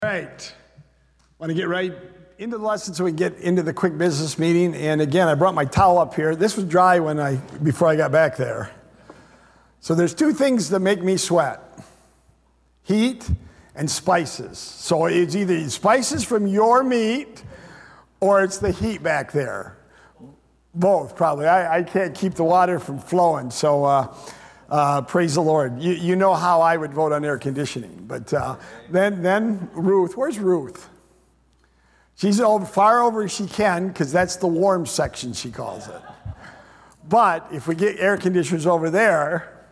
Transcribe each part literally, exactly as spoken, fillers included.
All right, want to get right into the lesson so we can get into the quick business meeting. And again, I brought my towel up here. This was dry when I before I got back there. So there's two things that make me sweat: heat and spices. So it's either spices from your meat or it's the heat back there. Both, probably. I, I can't keep the water from flowing, so uh, uh, praise the Lord. You, you know how I would vote on air conditioning. But uh, then, then Ruth, where's Ruth? She's over, far over as she can, because that's the warm section, she calls it. But if we get air conditioners over there,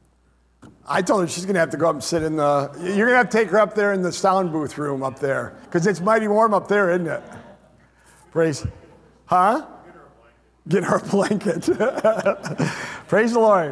I told her she's going to have to go up and sit in the, you're going to have to take her up there in the sound booth room up there, because it's mighty warm up there, isn't it? Praise. Huh? Get her a blanket. Praise the Lord.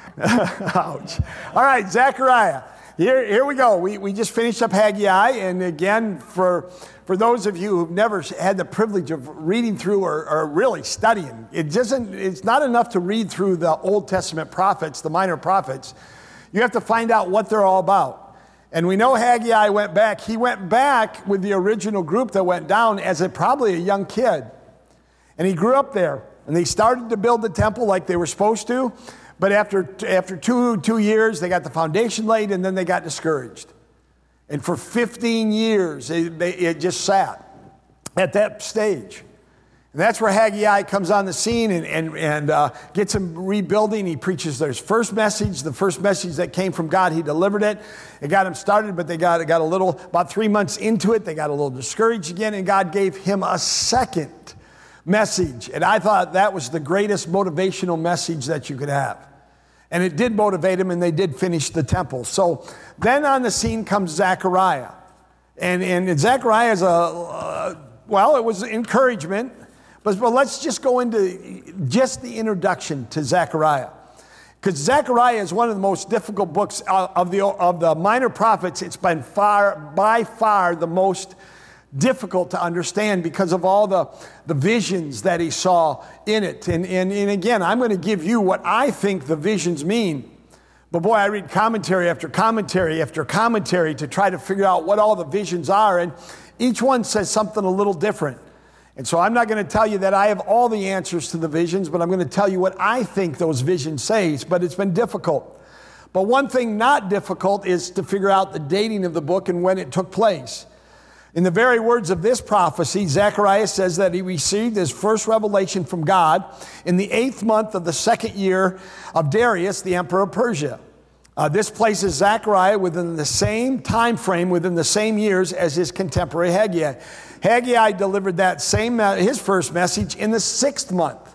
Ouch. All right, Zechariah. Here, here we go. We, we just finished up Haggai, and again, for for those of you who've never had the privilege of reading through or, or really studying, it doesn't. It's not enough to read through the Old Testament prophets, the minor prophets. You have to find out what they're all about. And we know Haggai went back. He went back with the original group that went down as a probably a young kid, and he grew up there. And they started to build the temple like they were supposed to. But after, after two, two years, they got the foundation laid, and then they got discouraged. And for fifteen years, it, they, it just sat at that stage. And that's where Haggai comes on the scene and, and, and uh, gets them rebuilding. He preaches their first message, the first message that came from God. He delivered it. It got them started, but they got, got a little, about three months into it, they got a little discouraged again, and God gave him a second message. And I thought that was the greatest motivational message that you could have. And it did motivate them, and they did finish the temple. So then on the scene comes Zechariah. And, and Zechariah is a, uh, well, it was encouragement. But, but let's just go into just the introduction to Zechariah. Because Zechariah is one of the most difficult books of the, of the minor prophets. It's been far, by far the most difficult to understand because of all the, the visions that he saw in it. And, and, and again, I'm going to give you what I think the visions mean. But boy, I read commentary after commentary after commentary to try to figure out what all the visions are. And each one says something a little different. And so I'm not going to tell you that I have all the answers to the visions, but I'm going to tell you what I think those visions say. But it's been difficult. But one thing not difficult is to figure out the dating of the book and when it took place. In the very words of this prophecy, Zechariah says that he received his first revelation from God in the eighth month of the second year of Darius, the emperor of Persia. Uh, this places Zechariah within the same time frame, within the same years as his contemporary Haggai. Haggai delivered that same his first message in the sixth month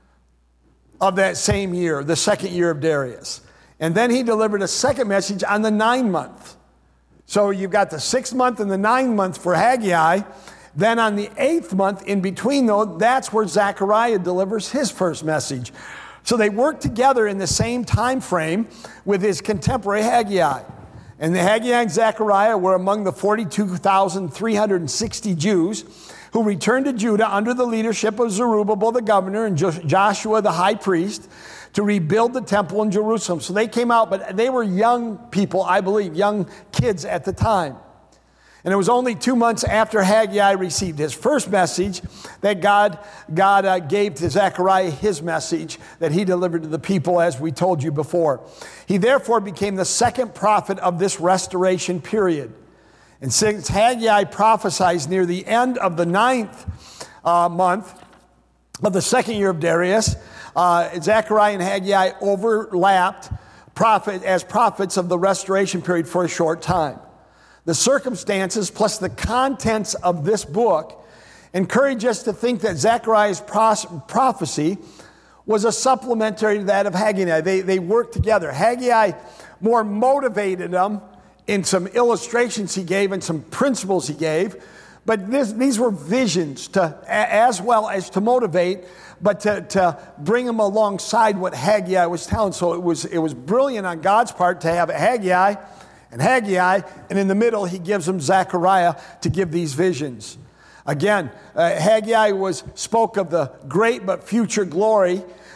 of that same year, the second year of Darius. And then he delivered a second message on the ninth month. So you've got the sixth month and the ninth month for Haggai. Then on the eighth month, in between though, that's where Zechariah delivers his first message. So they work together in the same time frame with his contemporary Haggai. And the Haggai and Zechariah were among the forty-two thousand three hundred sixty Jews who returned to Judah under the leadership of Zerubbabel the governor and Joshua the high priest to rebuild the temple in Jerusalem. So they came out, but they were young people, I believe, young kids at the time. And it was only two months after Haggai received his first message that God, God uh, gave to Zechariah his message that he delivered to the people, as we told you before. He therefore became the second prophet of this restoration period. And since Haggai prophesies near the end of the ninth uh, month of the second year of Darius, Uh, Zechariah and Haggai overlapped prophet, as prophets of the restoration period for a short time. The circumstances plus the contents of this book encourage us to think that Zechariah's pros- prophecy was a supplementary to that of Haggai. They, they worked together. Haggai more motivated them in some illustrations he gave and some principles he gave. But this, these were visions to, as well as to motivate, but to, to bring them alongside what Haggai was telling. So it was, it was brilliant on God's part to have Haggai and Haggai, and in the middle he gives them Zechariah to give these visions. Again, uh, Haggai was spoke of the great but future glory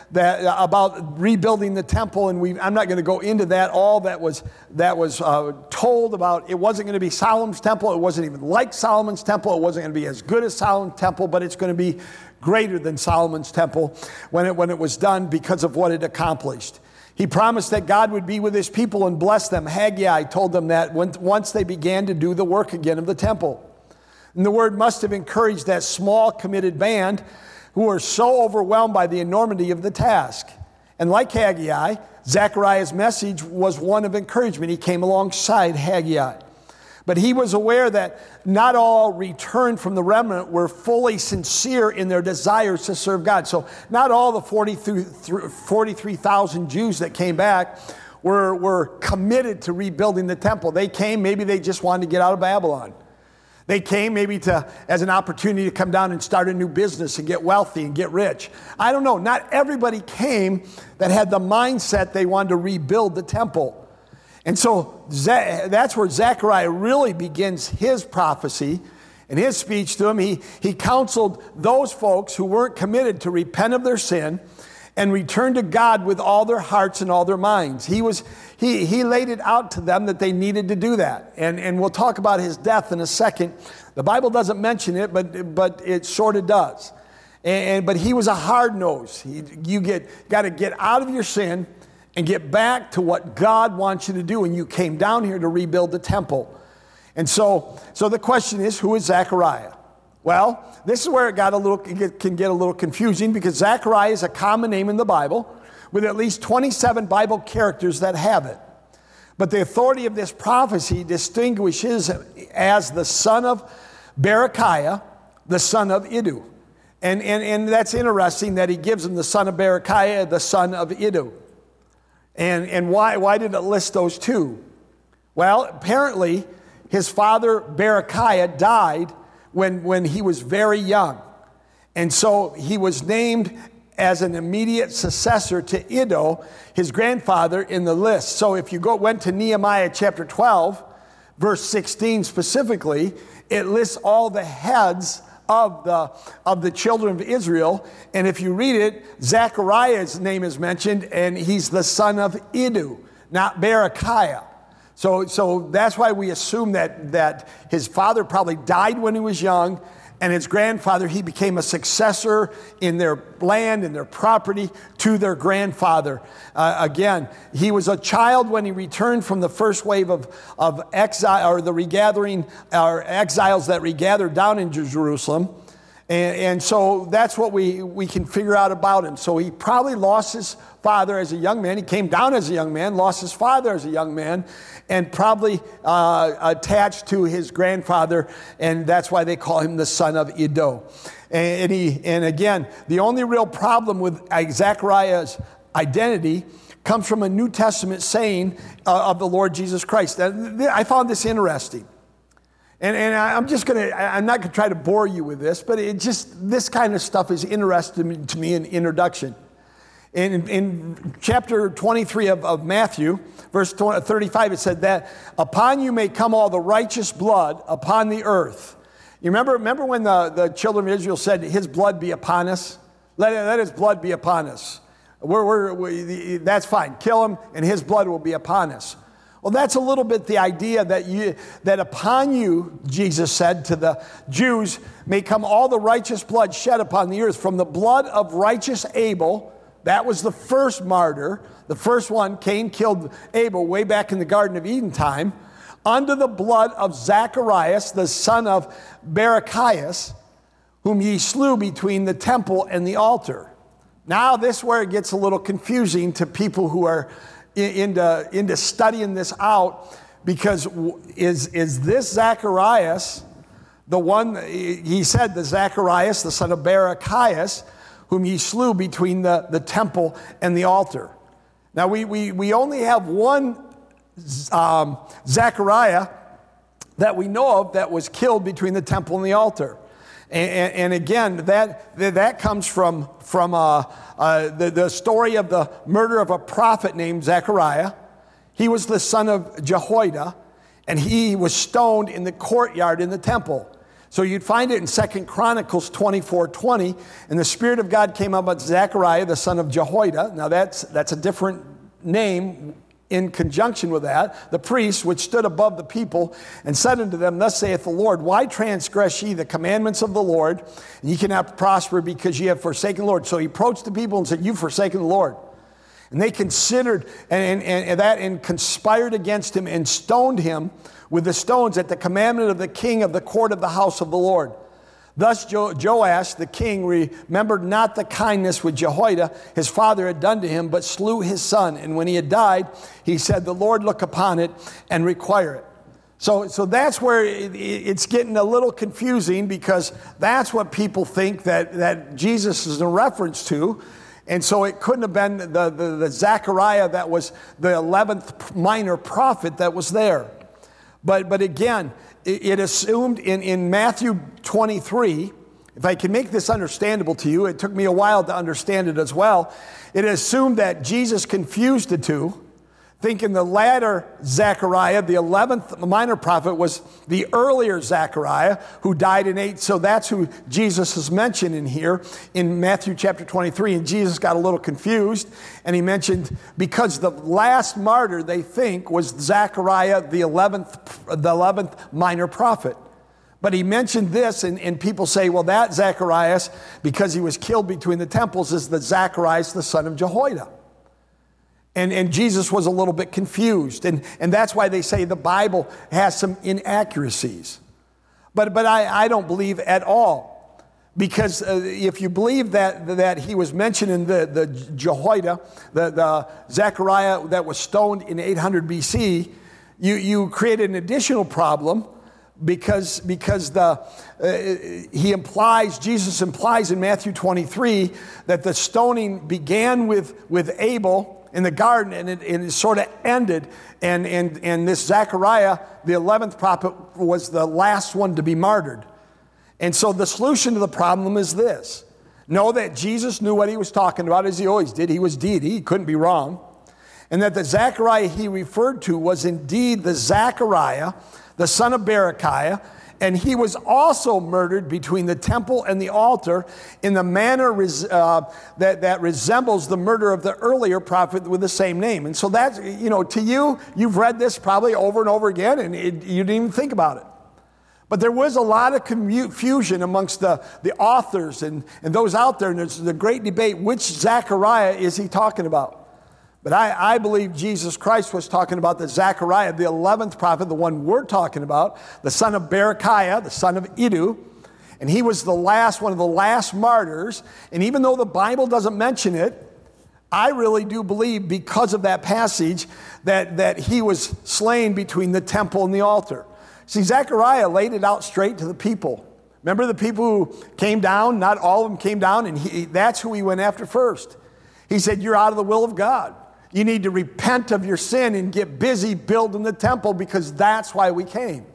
that uh, about rebuilding the temple, and we, I'm not going to go into that, all that was, that was uh, told about. It wasn't going to be Solomon's temple. It wasn't even like Solomon's temple. It wasn't going to be as good as Solomon's temple, but it's going to be greater than Solomon's temple when it, when it was done because of what it accomplished. He promised that God would be with his people and bless them. Haggai told them that when, once they began to do the work again of the temple. And the word must have encouraged that small, committed band who were so overwhelmed by the enormity of the task. And like Haggai, Zechariah's message was one of encouragement. He came alongside Haggai. But he was aware that not all returned from the remnant were fully sincere in their desires to serve God. So not all the forty-three thousand Jews that came back were, were committed to rebuilding the temple. They came, maybe they just wanted to get out of Babylon. They came maybe to as an opportunity to come down and start a new business and get wealthy and get rich. I don't know. Not everybody came that had the mindset they wanted to rebuild the temple. And so that's where Zechariah really begins his prophecy and his speech to them. He, he counseled those folks who weren't committed to repent of their sin and return to God with all their hearts and all their minds. He was he he laid it out to them that they needed to do that. And, and we'll talk about his death in a second. The Bible doesn't mention it, but, but it sort of does. And, and but he was a hard nose. He, you get got to get out of your sin and get back to what God wants you to do. And you came down here to rebuild the temple. And so, so the question is, who is Zechariah? Well, this is where it got a little, it can get a little confusing, because Zechariah is a common name in the Bible with at least twenty-seven Bible characters that have it. But the authority of this prophecy distinguishes him as the son of Berechiah, the son of Iddo. And, and, and that's interesting that he gives him the son of Berechiah, the son of Iddo. And, and why, why did it list those two? Well, apparently his father Berechiah died when, when he was very young. And so he was named as an immediate successor to Iddo, his grandfather, in the list. So if you go went to Nehemiah chapter twelve, verse sixteen specifically, it lists all the heads of the, of the children of Israel. And if you read it, Zechariah's name is mentioned, and he's the son of Iddo, not Berechiah. So, so that's why we assume that, that his father probably died when he was young, and his grandfather, he became a successor in their land, in their property, to their grandfather. Uh, again, he was a child when he returned from the first wave of, of exile, or the regathering, or exiles that regathered down in Jerusalem. And, and so that's what we, we can figure out about him. So he probably lost his father as a young man. He came down as a young man, lost his father as a young man, and probably uh, attached to his grandfather, and that's why they call him the son of Iddo. And, and, he, and again, the only real problem with Zechariah's identity comes from a New Testament saying uh, of the Lord Jesus Christ. I found this interesting. And, and I'm just going to, I'm not going to try to bore you with this, but it just, this kind of stuff is interesting to me in introduction. In, in chapter twenty-three of, of Matthew, verse thirty-five, it said that upon you may come all the righteous blood upon the earth. You remember, remember when the, the children of Israel said, his blood be upon us? Let, let his blood be upon us. We're, we're, we, that's fine. Kill him and his blood will be upon us. Well, that's a little bit the idea that you, that upon you, Jesus said to the Jews, may come all the righteous blood shed upon the earth. From the blood of righteous Abel, that was the first martyr, the first one. Cain killed Abel way back in the Garden of Eden time, under the blood of Zacharias, the son of Berechiah, whom ye slew between the temple and the altar. Now this is where it gets a little confusing to people who are into, into studying this out, because is, is this Zacharias the one, he said, the Zacharias, the son of Berechiah, whom ye slew between the, the temple and the altar. Now, we, we, we only have one um, Zechariah that we know of that was killed between the temple and the altar. And, and, and again, that, that comes from, from uh, uh, the, the story of the murder of a prophet named Zechariah. He was the son of Jehoiada, and he was stoned in the courtyard in the temple. So you'd find it in Second Chronicles twenty-four twenty, and the Spirit of God came upon Zechariah, the son of Jehoiada. Now that's, that's a different name in conjunction with that. The priest, which stood above the people, and said unto them, Thus saith the Lord, Why transgress ye the commandments of the Lord? And ye cannot prosper because ye have forsaken the Lord. So he approached the people and said, You've forsaken the Lord. And they considered and, and, and that and conspired against him and stoned him with the stones at the commandment of the king of the court of the house of the Lord. Thus jo- Joash the king remembered not the kindness which Jehoiada his father had done to him, but slew his son. And when he had died, he said, The Lord look upon it and require it. So, so that's where it, it's getting a little confusing, because that's what people think that, that Jesus is a reference to. And so it couldn't have been the, the, the Zechariah that was the eleventh minor prophet that was there. But, but again, it assumed in, in Matthew twenty-three, if I can make this understandable to you, it took me a while to understand it as well. It assumed that Jesus confused the two, thinking the latter Zechariah, the eleventh minor prophet, was the earlier Zechariah who died in eight. So that's who Jesus is mentioned in here in Matthew chapter twenty-three. And Jesus got a little confused, and he mentioned, because the last martyr they think was Zechariah, the eleventh, the eleventh minor prophet. But he mentioned this, and, and people say, well, that Zacharias, because he was killed between the temples, is the Zacharias, the son of Jehoiada. And, and Jesus was a little bit confused. And, and that's why they say the Bible has some inaccuracies. But, but I, I don't believe at all. Because uh, if you believe that, that he was mentioned in the, the Jehoiada, the, the Zechariah that was stoned in eight hundred B C, you, you created an additional problem, because, because the, uh, he implies, Jesus implies in Matthew twenty-three that the stoning began with, with Abel in the garden, and it, and it sort of ended. And, and, and this Zechariah, the eleventh prophet, was the last one to be martyred. And so the solution to the problem is this. Know that Jesus knew what he was talking about, as he always did. He was deity. He couldn't be wrong. And that the Zechariah he referred to was indeed the Zechariah, the son of Berechiah, and he was also murdered between the temple and the altar in the manner res, uh, that, that resembles the murder of the earlier prophet with the same name. And so that's, you know, to you, you've read this probably over and over again, and it, you didn't even think about it. But there was a lot of confusion amongst the, the authors and, and those out there, and there's the great debate, which Zechariah is he talking about? But I, I believe Jesus Christ was talking about the Zechariah, the eleventh prophet, the one we're talking about, the son of Berechiah, the son of Iddu. And he was the last, one of the last martyrs. And even though the Bible doesn't mention it, I really do believe, because of that passage, that, that he was slain between the temple and the altar. See, Zechariah laid it out straight to the people. Remember the people who came down? Not all of them came down, and he, that's who he went after first. He said, you're out of the will of God. You need to repent of your sin and get busy building the temple, because that's why we came.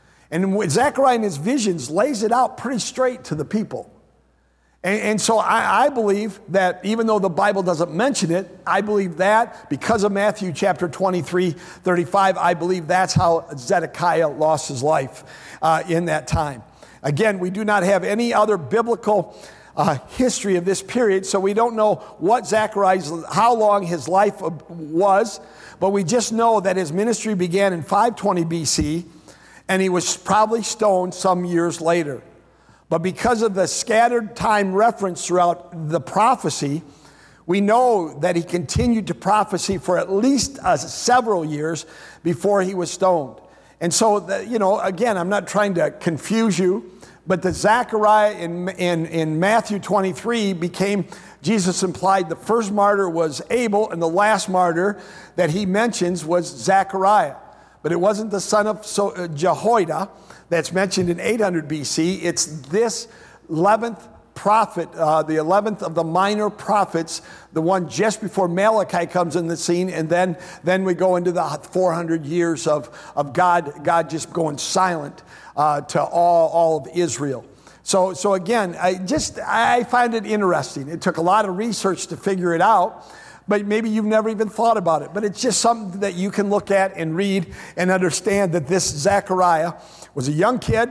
And Zechariah in his visions lays it out pretty straight to the people. And, and so I, I believe that even though the Bible doesn't mention it, I believe that because of Matthew chapter twenty-three, thirty-five, I believe that's how Zedekiah lost his life uh, in that time. Again, we do not have any other biblical Uh, history of this period, so we don't know what Zechariah's, how long his life was, but we just know that his ministry began in five twenty B C, and he was probably stoned some years later. But because of the scattered time reference throughout the prophecy, we know that he continued to prophesy for at least uh, several years before he was stoned. And so, the, you know, again, I'm not trying to confuse you, but the Zechariah in, in, in Matthew twenty-three became, Jesus implied the first martyr was Abel, and the last martyr that he mentions was Zechariah. But it wasn't the son of so, uh, Jehoiada that's mentioned in eight hundred B C. It's this eleventh prophet, uh, the eleventh of the minor prophets, the one just before Malachi comes in the scene, and then, then we go into the four hundred years of, of God, God just going silent uh, to all, all of Israel. So, so again, I just, I find it interesting. It took a lot of research to figure it out, but maybe you've never even thought about it. But it's just something that you can look at and read and understand that this Zechariah was a young kid,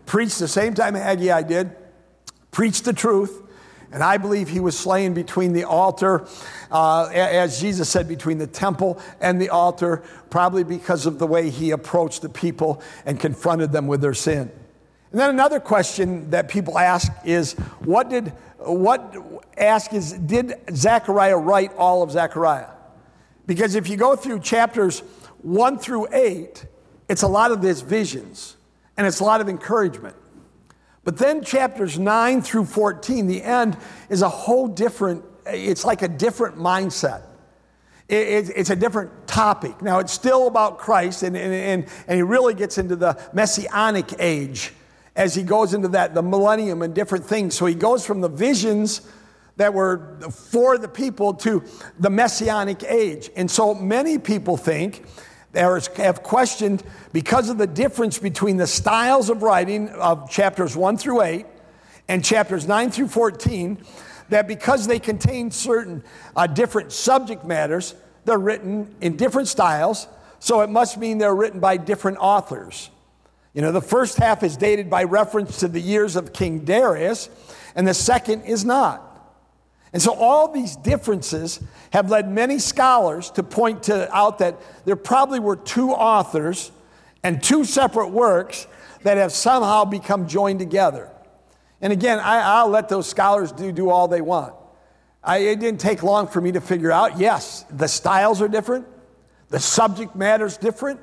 preached the same time Haggai did, preached the truth, and I believe he was slain between the altar, uh, as Jesus said, between the temple and the altar, probably because of the way he approached the people and confronted them with their sin. And then another question that people ask is, what did, what ask is, did Zechariah write all of Zechariah? Because if you go through chapters one through eight, it's a lot of his visions, and it's a lot of encouragement. But then chapters nine through fourteen, the end, is a whole different, it's like a different mindset. It, it, it's a different topic. Now, it's still about Christ, and, and, and, and he really gets into the Messianic age as he goes into that, the millennium and different things. So he goes from the visions that were for the people to the Messianic age. And so many people think, or have questioned, because of the difference between the styles of writing of chapters one through eight and chapters nine through fourteen, that because they contain certain uh, different subject matters, they're written in different styles, so it must mean they're written by different authors. You know, the first half is dated by reference to the years of King Darius, and the second is not. And so all these differences have led many scholars to point to, out that there probably were two authors and two separate works that have somehow become joined together. And again, I, I'll let those scholars do, do all they want. I, it didn't take long for me to figure out, yes, the styles are different, the subject matter is different.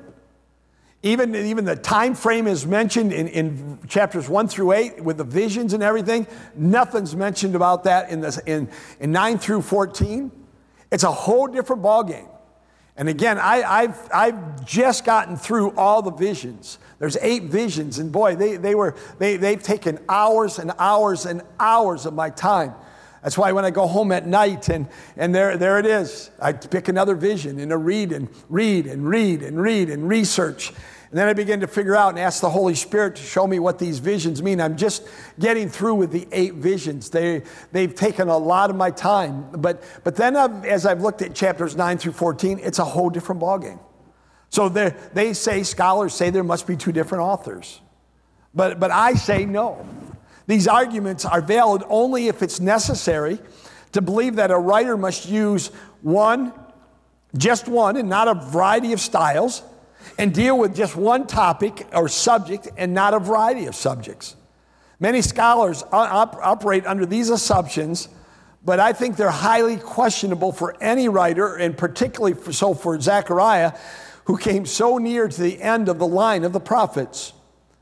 Even, even the time frame is mentioned in, in chapters one through eight with the visions and everything. Nothing's mentioned about that in, this, in, in nine through fourteen. It's a whole different ballgame. And again, I, I've, I've just gotten through all the visions. There's eight visions, and boy, they, they were, they, they've taken hours and hours and hours of my time. That's why when I go home at night and, and there, there it is, I pick another vision and I read and read and read and read and research. And then I begin to figure out and ask the Holy Spirit to show me what these visions mean. I'm just getting through with the eight visions. They, they've taken a lot of my time. But, but then I've, as I've looked at chapters nine through fourteen, it's a whole different ballgame. So they say, scholars say there must be two different authors. But, but I say no. These arguments are valid only if it's necessary to believe that a writer must use one, just one, and not a variety of styles, and deal with just one topic or subject and not a variety of subjects. Many scholars op- operate under these assumptions, but I think they're highly questionable for any writer, and particularly for, so for Zechariah, who came so near to the end of the line of the prophets.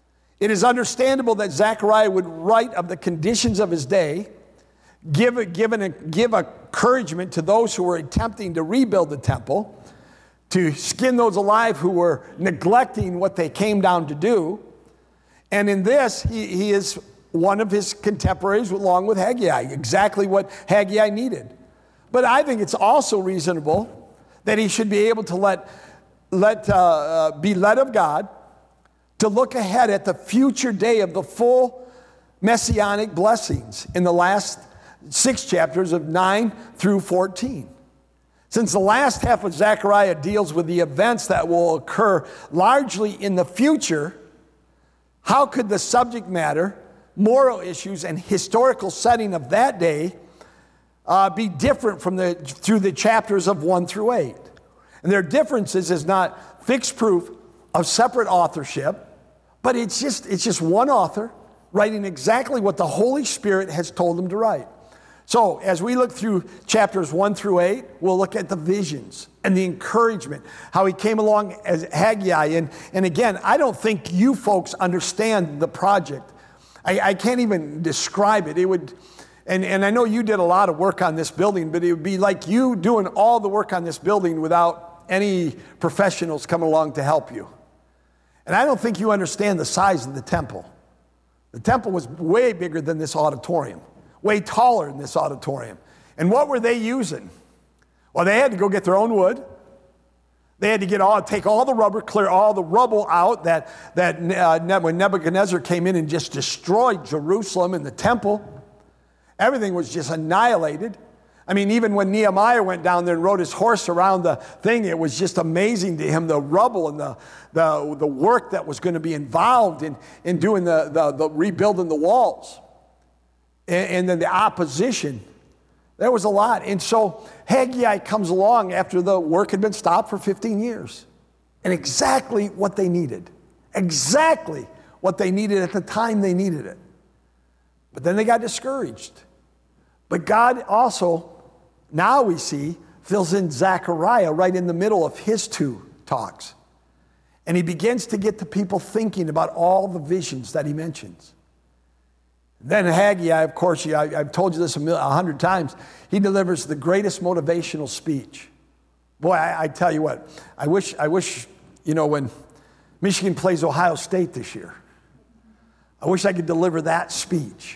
It is understandable that Zechariah would write of the conditions of his day, give, a, give, an, give encouragement to those who were attempting to rebuild the temple, to skin those alive who were neglecting what they came down to do. And in this, he, he is one of his contemporaries along with Haggai, exactly what Haggai needed. But I think it's also reasonable that he should be able to let, let uh, uh, be led of God to look ahead at the future day of the full messianic blessings in the last six chapters of nine through fourteen. Since the last half of Zechariah deals with the events that will occur largely in the future, how could the subject matter, moral issues, and historical setting of that day uh, be different from the through the chapters of one through eight? And their differences is not fixed proof of separate authorship, but it's just it's just one author writing exactly what the Holy Spirit has told him to write. So as we look through chapters one through eight, we'll look at the visions and the encouragement, how he came along as Haggai. And, and again, I don't think you folks understand the project. I, I can't even describe it. It would, and, and I know you did a lot of work on this building, but it would be like you doing all the work on this building without any professionals coming along to help you. And I don't think you understand the size of the temple. The temple was way bigger than this auditorium. Way taller than this auditorium. And what were they using? Well, they had to go get their own wood. They had to get all, take all the rubber, clear all the rubble out that, that uh, when Nebuchadnezzar came in and just destroyed Jerusalem and the temple, everything was just annihilated. I mean, even when Nehemiah went down there and rode his horse around the thing, it was just amazing to him, the rubble and the, the, the work that was going to be involved in, in doing the, the, the rebuilding the walls. And, and then the opposition. There was a lot. And so Haggai comes along after the work had been stopped for fifteen years. And exactly what they needed. Exactly what they needed at the time they needed it. But then they got discouraged. But God also, now we see, fills in Zechariah right in the middle of his two talks. And he begins to get the people thinking about all the visions that he mentions. Then Haggai, of course, I, I've told you this a, million, a hundred times, he delivers the greatest motivational speech. Boy, I, I tell you what, I wish, I wish, you know, when Michigan plays Ohio State this year, I wish I could deliver that speech.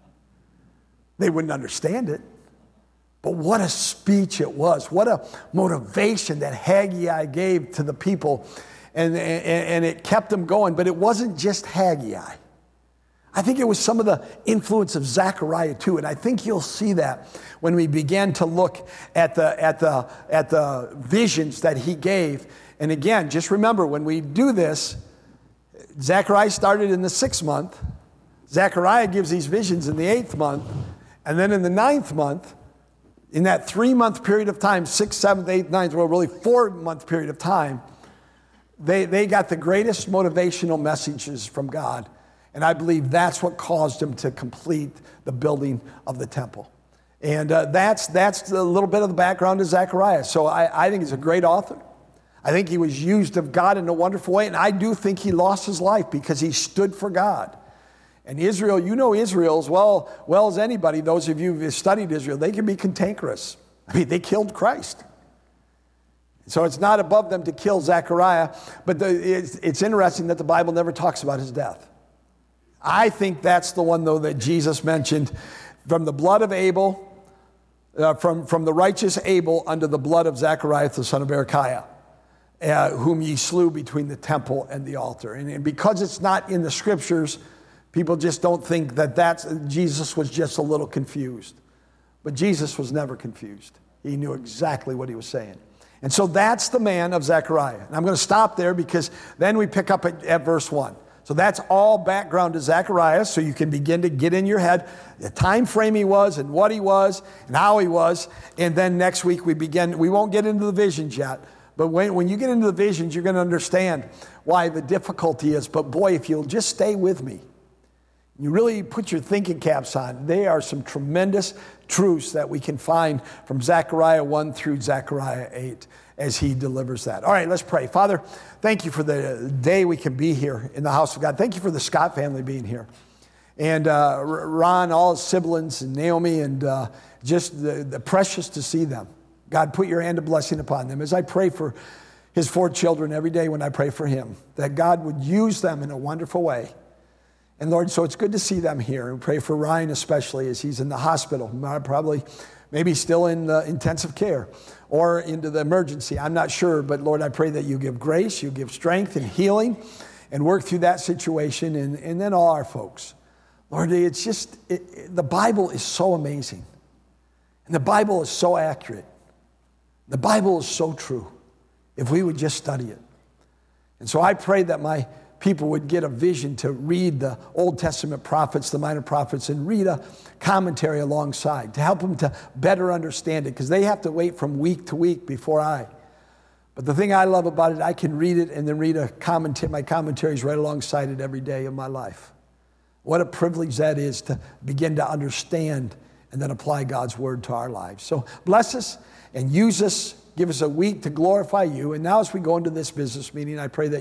They wouldn't understand it. But what a speech it was. What a motivation that Haggai gave to the people. And, and, and it kept them going. But it wasn't just Haggai. I think it was some of the influence of Zechariah too. And I think you'll see that when we begin to look at the, at the, at the visions that he gave. And again, just remember, when we do this, Zechariah started in the sixth month. Zechariah gives these visions in the eighth month. And then in the ninth month, in that three-month period of time, sixth, seventh, eighth, ninth, well, really four-month period of time, they, they got the greatest motivational messages from God. And I believe that's what caused him to complete the building of the temple. And uh, that's, that's a little bit of the background of Zechariah. So I, I think he's a great author. I think he was used of God in a wonderful way. And I do think he lost his life because he stood for God. And Israel, you know Israel as well, well as anybody, those of you who've studied Israel, they can be cantankerous. I mean, they killed Christ. So it's not above them to kill Zechariah, but the, it's, it's interesting that the Bible never talks about his death. I think that's the one, though, that Jesus mentioned, from the blood of Abel, uh, from, from the righteous Abel unto the blood of Zechariah, the son of Berechiah, uh, whom ye slew between the temple and the altar. And, and because it's not in the scriptures, people just don't think that that's, Jesus was just a little confused. But Jesus was never confused. He knew exactly what he was saying. And so that's the man of Zechariah. And I'm going to stop there because then we pick up at, at verse one. So that's all background to Zechariah, so you can begin to get in your head the time frame he was and what he was and how he was. And then next week we begin, we won't get into the visions yet, but when, when you get into the visions, you're going to understand why the difficulty is. But boy, if you'll just stay with me, you really put your thinking caps on, there are some tremendous truths that we can find from Zechariah one through Zechariah eight as he delivers that. All right, let's pray. Father, thank you for the day we can be here in the house of God. Thank you for the Scott family being here. And uh, Ron, all his siblings, and Naomi, and uh, just the, the precious to see them. God, put your hand of blessing upon them. As I pray for his four children every day when I pray for him, that God would use them in a wonderful way. And Lord, so it's good to see them here. And pray for Ryan especially as he's in the hospital, probably maybe still in uh, intensive care or into the emergency. I'm not sure, but Lord, I pray that you give grace, you give strength and healing and work through that situation, and, and then all our folks. Lord, it's just, it, it, the Bible is so amazing. And the Bible is so accurate. The Bible is so true if we would just study it. And so I pray that my people would get a vision to read the Old Testament prophets, the minor prophets, and read a commentary alongside to help them to better understand it, because they have to wait from week to week before I. But the thing I love about it, I can read it and then read a commentary, my commentaries right alongside it every day of my life. What a privilege that is to begin to understand and then apply God's word to our lives. So bless us and use us. Give us a week to glorify you. And now as we go into this business meeting, I pray that